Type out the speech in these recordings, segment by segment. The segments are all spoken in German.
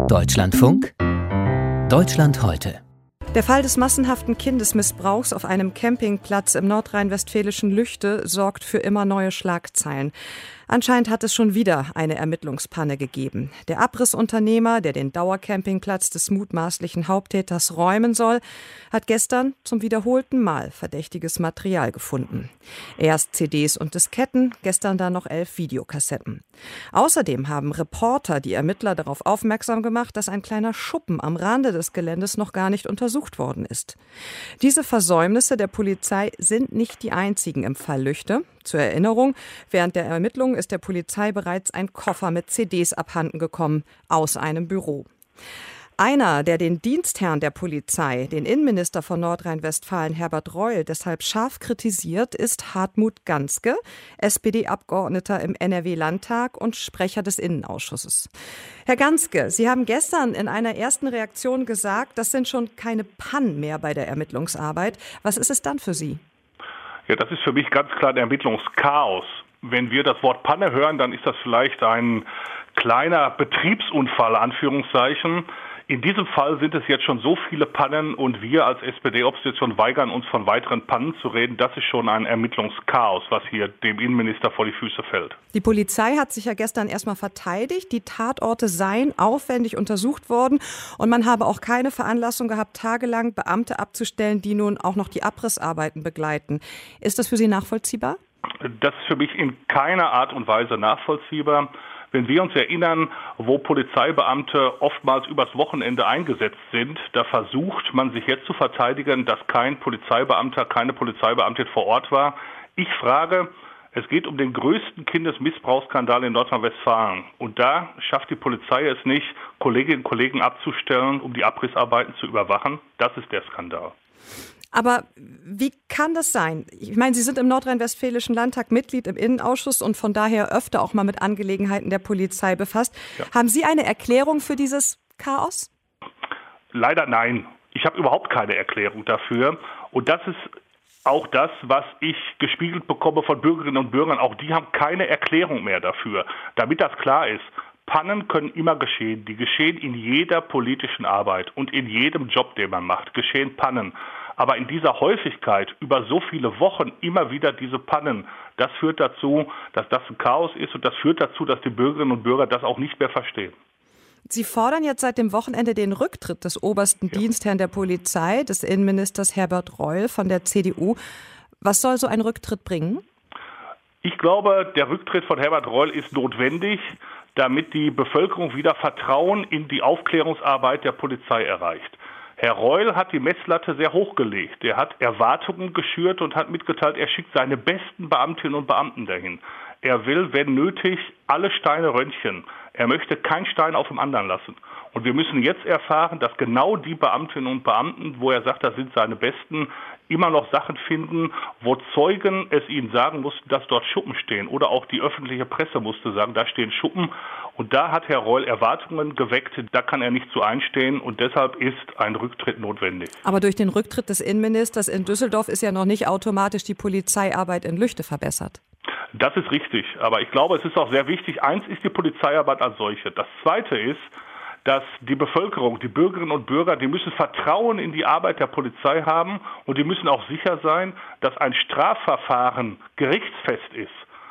Deutschlandfunk Deutschland heute. Der Fall des massenhaften Kindesmissbrauchs auf einem Campingplatz im nordrhein-westfälischen Lüchte sorgt für immer neue Schlagzeilen. Anscheinend hat es schon wieder eine Ermittlungspanne gegeben. Der Abrissunternehmer, der den Dauercampingplatz des mutmaßlichen Haupttäters räumen soll, hat gestern zum wiederholten Mal verdächtiges Material gefunden. Erst CDs und Disketten, gestern dann noch 11 Videokassetten. Außerdem haben Reporter die Ermittler darauf aufmerksam gemacht, dass ein kleiner Schuppen am Rande des Geländes noch gar nicht untersucht worden ist. Diese Versäumnisse der Polizei sind nicht die einzigen im Fall Lüchte. Zur Erinnerung, während der Ermittlungen ist der Polizei bereits ein Koffer mit CDs abhanden gekommen aus einem Büro. Einer, der den Dienstherrn der Polizei, den Innenminister von Nordrhein-Westfalen Herbert Reul, deshalb scharf kritisiert, ist Hartmut Ganske, SPD-Abgeordneter im NRW-Landtag und Sprecher des Innenausschusses. Herr Ganske, Sie haben gestern in einer ersten Reaktion gesagt, das sind schon keine Pannen mehr bei der Ermittlungsarbeit. Was ist es dann für Sie? Ja, das ist für mich ganz klar ein Ermittlungschaos. Wenn wir das Wort Panne hören, dann ist das vielleicht ein kleiner Betriebsunfall, Anführungszeichen. In diesem Fall sind es jetzt schon so viele Pannen und wir als SPD-Opposition weigern uns von weiteren Pannen zu reden. Das ist schon ein Ermittlungschaos, was hier dem Innenminister vor die Füße fällt. Die Polizei hat sich ja gestern erstmal verteidigt. Die Tatorte seien aufwendig untersucht worden und man habe auch keine Veranlassung gehabt, tagelang Beamte abzustellen, die nun auch noch die Abrissarbeiten begleiten. Ist das für Sie nachvollziehbar? Das ist für mich in keiner Art und Weise nachvollziehbar. Wenn wir uns erinnern, wo Polizeibeamte oftmals übers Wochenende eingesetzt sind, da versucht man sich jetzt zu verteidigen, dass kein Polizeibeamter, keine Polizeibeamtin vor Ort war. Ich frage, es geht um den größten Kindesmissbrauchsskandal in Nordrhein-Westfalen. Und da schafft die Polizei es nicht, Kolleginnen und Kollegen abzustellen, um die Abrissarbeiten zu überwachen. Das ist der Skandal. Aber wie kann das sein? Ich meine, Sie sind im nordrhein-westfälischen Landtag Mitglied im Innenausschuss und von daher öfter auch mal mit Angelegenheiten der Polizei befasst. Ja. Haben Sie eine Erklärung für dieses Chaos? Leider nein. Ich habe überhaupt keine Erklärung dafür. Und das ist auch das, was ich gespiegelt bekomme von Bürgerinnen und Bürgern. Auch die haben keine Erklärung mehr dafür. Damit das klar ist, Pannen können immer geschehen. Die geschehen in jeder politischen Arbeit und in jedem Job, den man macht, geschehen Pannen. Aber in dieser Häufigkeit über so viele Wochen immer wieder diese Pannen, das führt dazu, dass das ein Chaos ist und das führt dazu, dass die Bürgerinnen und Bürger das auch nicht mehr verstehen. Sie fordern jetzt seit dem Wochenende den Rücktritt des obersten Dienstherrn der Polizei, des Innenministers Herbert Reul von der CDU. Was soll so ein Rücktritt bringen? Ich glaube, der Rücktritt von Herbert Reul ist notwendig, damit die Bevölkerung wieder Vertrauen in die Aufklärungsarbeit der Polizei erreicht. Herr Reul hat die Messlatte sehr hoch gelegt. Er hat Erwartungen geschürt und hat mitgeteilt, er schickt seine besten Beamtinnen und Beamten dahin. Er will, wenn nötig, alle Steine röntgen. Er möchte keinen Stein auf dem anderen lassen. Und wir müssen jetzt erfahren, dass genau die Beamtinnen und Beamten, wo er sagt, das sind seine Besten, immer noch Sachen finden, wo Zeugen es ihnen sagen mussten, dass dort Schuppen stehen. Oder auch die öffentliche Presse musste sagen, da stehen Schuppen. Und da hat Herr Reul Erwartungen geweckt, da kann er nicht zu einstehen. Und deshalb ist ein Rücktritt notwendig. Aber durch den Rücktritt des Innenministers in Düsseldorf ist ja noch nicht automatisch die Polizeiarbeit in Lüchte verbessert. Das ist richtig. Aber ich glaube, es ist auch sehr wichtig. Eins ist die Polizeiarbeit als solche. Das Zweite ist, dass die Bevölkerung, die Bürgerinnen und Bürger, die müssen Vertrauen in die Arbeit der Polizei haben und die müssen auch sicher sein, dass ein Strafverfahren gerichtsfest ist.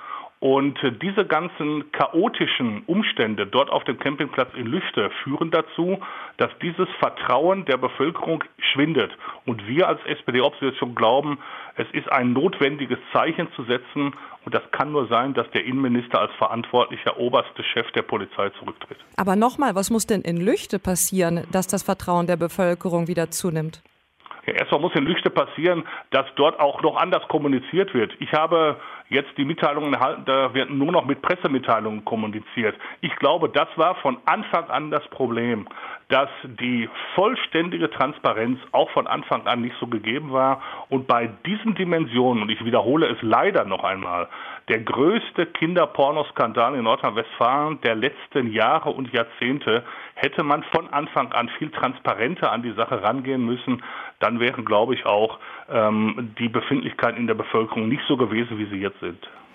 Und diese ganzen chaotischen Umstände dort auf dem Campingplatz in Lüchte führen dazu, dass dieses Vertrauen der Bevölkerung schwindet. Und wir als SPD-Opposition glauben, es ist ein notwendiges Zeichen zu setzen. Und das kann nur sein, dass der Innenminister als verantwortlicher oberster Chef der Polizei zurücktritt. Aber nochmal, was muss denn in Lüchte passieren, dass das Vertrauen der Bevölkerung wieder zunimmt? Ja, erstmal muss in Lüchte passieren, dass dort auch noch anders kommuniziert wird. Ich habe jetzt die Mitteilungen erhalten, da wird nur noch mit Pressemitteilungen kommuniziert. Ich glaube, das war von Anfang an das Problem, dass die vollständige Transparenz auch von Anfang an nicht so gegeben war. Und bei diesen Dimensionen, und ich wiederhole es leider noch einmal, der größte Kinderpornoskandal in Nordrhein-Westfalen der letzten Jahre und Jahrzehnte, hätte man von Anfang an viel transparenter an die Sache rangehen müssen. Dann wären, glaube ich, auch die Befindlichkeiten in der Bevölkerung nicht so gewesen, wie sie jetzt sind.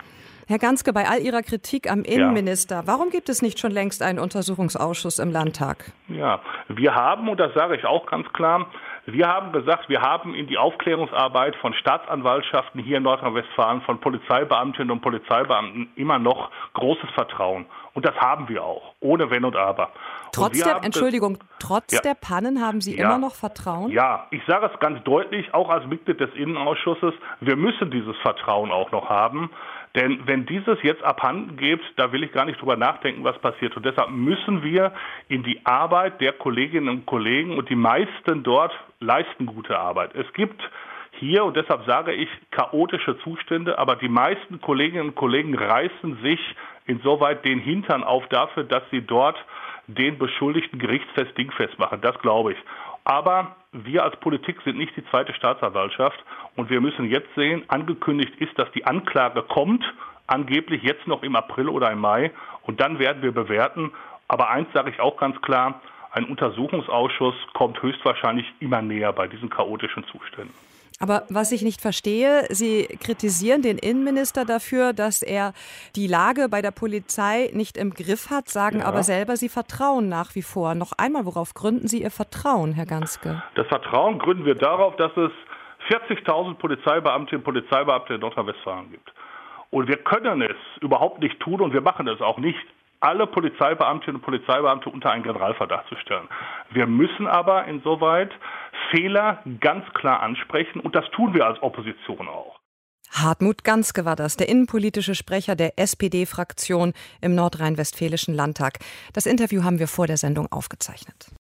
Herr Ganske, bei all Ihrer Kritik am Innenminister, warum gibt es nicht schon längst einen Untersuchungsausschuss im Landtag? Ja, wir haben, und das sage ich auch ganz klar, wir haben gesagt, wir haben in die Aufklärungsarbeit von Staatsanwaltschaften hier in Nordrhein-Westfalen, von Polizeibeamtinnen und Polizeibeamten immer noch großes Vertrauen. Und das haben wir auch, ohne Wenn und Aber. Trotz der Pannen haben Sie immer noch Vertrauen? Ja, ich sage es ganz deutlich, auch als Mitglied des Innenausschusses, wir müssen dieses Vertrauen auch noch haben. Denn wenn dieses jetzt abhanden geht, da will ich gar nicht drüber nachdenken, was passiert. Und deshalb müssen wir in die Arbeit der Kolleginnen und Kollegen, und die meisten dort leisten gute Arbeit. Es gibt hier, und deshalb sage ich, chaotische Zustände, aber die meisten Kolleginnen und Kollegen reißen sich insoweit den Hintern auf dafür, dass sie dort den Beschuldigten gerichtsfest dingfest machen. Das glaube ich. Aber wir als Politik sind nicht die zweite Staatsanwaltschaft und wir müssen jetzt sehen, angekündigt ist, dass die Anklage kommt, angeblich jetzt noch im April oder im Mai, und dann werden wir bewerten. Aber eins sage ich auch ganz klar, ein Untersuchungsausschuss kommt höchstwahrscheinlich immer näher bei diesen chaotischen Zuständen. Aber was ich nicht verstehe, Sie kritisieren den Innenminister dafür, dass er die Lage bei der Polizei nicht im Griff hat, sagen aber selber, Sie vertrauen nach wie vor. Noch einmal, worauf gründen Sie Ihr Vertrauen, Herr Ganske? Das Vertrauen gründen wir darauf, dass es 40.000 Polizeibeamtinnen und Polizeibeamte in Nordrhein-Westfalen gibt. Und wir können es überhaupt nicht tun und wir machen es auch nicht, alle Polizeibeamtinnen und Polizeibeamte unter einen Generalverdacht zu stellen. Wir müssen aber insoweit Fehler ganz klar ansprechen und das tun wir als Opposition auch. Hartmut Ganske war das, der innenpolitische Sprecher der SPD-Fraktion im nordrhein-westfälischen Landtag. Das Interview haben wir vor der Sendung aufgezeichnet.